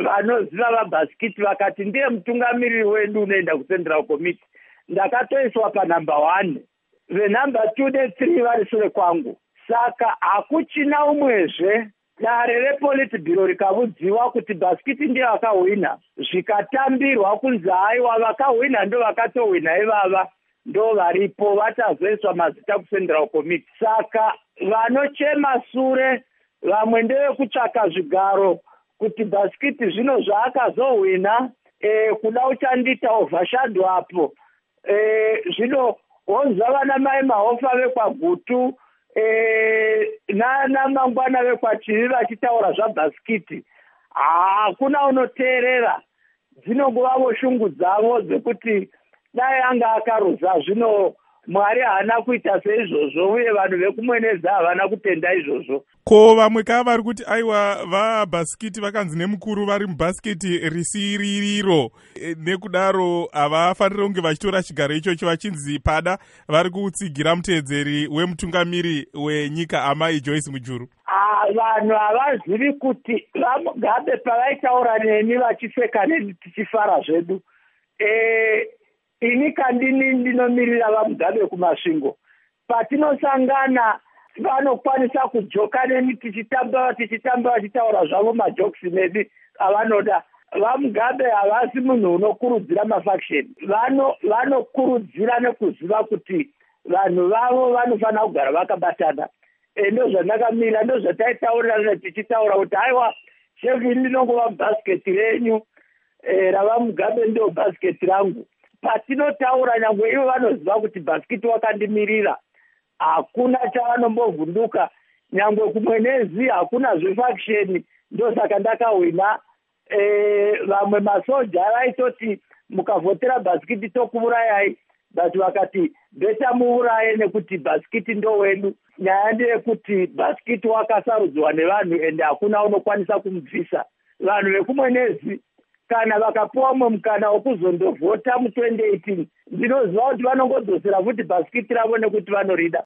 vanoziva vabhasikiti vakati ndiye mutungamiriri wedu unoenda kuCentral Committee. Ndakatoiswa panumber 1, venumber 2 ne3 vari sure kwangu. Saka hakuchina umwezve dare repolitbiro rikavudziwa kuti bhasikiti ndiye vakahwina, zvikatambirwa kunzi haiwa vakahwina ndo vakatohwina ivava ndo varipo vatazoiswa mazita kuCentral Committee. Saka vanochema sure vamwe ndevekutsvaka zvigaro kuti bhasikiti zvino zvaakazohwina kuda uchandita ovhashadho apo zvino honza vana mai mahofa vekwagutu nana mangwana vekwachivi vachitaura zvabhasikiti hakuna unoteerera. Dzinongova shungu dzavo dzekuti dai anga akaruza zvino Mwari haana kuita seizvozvo uye vanhu vekumweneza havana kutenda izvozvo. Ko vamwe kava vari kuti aiwa vabhasikiti vakanzi nemukuru vari mubhasikiti risiririro nekudaro havafaniri kunge vachitora chigaro ichocho vachinzi pada vari kutsigira muteedzeri wemutungamiri wenyika Amai Joyce Mujuru. Vanhu havazivi kuti vaMugabe pavaitaura neni vachifeka neni tichifara zvedu. Ini kandini ndinomirira vaMugabe kumasvingo. Patinosangana vanokwanisa kujoka neni tichitamba vachitaura zvavo majokisi nedi avanoda. VaMugabe havasi munhu unokurudzira mafaction. Vanokurudzira nekuziva kuti vanhu vavo vanofanira kugara vakabatana. Ndo zvandakamira, ndo zvataitaurira tichitaura kuti haiwa shefu ndinongova bhasiketi renyu, ravaMugabe ndo bhasiketi rangu. Patinotaura nyangwe ivo vanoziva kuti bhasikiti wakandimirira. Hakuna chavanombovhunduka, nyangwe kumwenezi hakuna zvefaction, ndo saka ndakahwina. Vamwe masoja vaitoti mukavhotera bhasikiti tokuurayai, but vakati beta muuraye nekuti bhasikiti ndo wedu. Nyaya ndeyekuti bhasikiti wakasarudzwa nevanhu ende hakuna unokwanisa kumubvisa. Vanhu vekumwenezi kana vakapuwa mukana wokuzondovhota mu2018 ndinoziva kuti vanongodzosera futi bhasikiti ravo nekuti vanorida.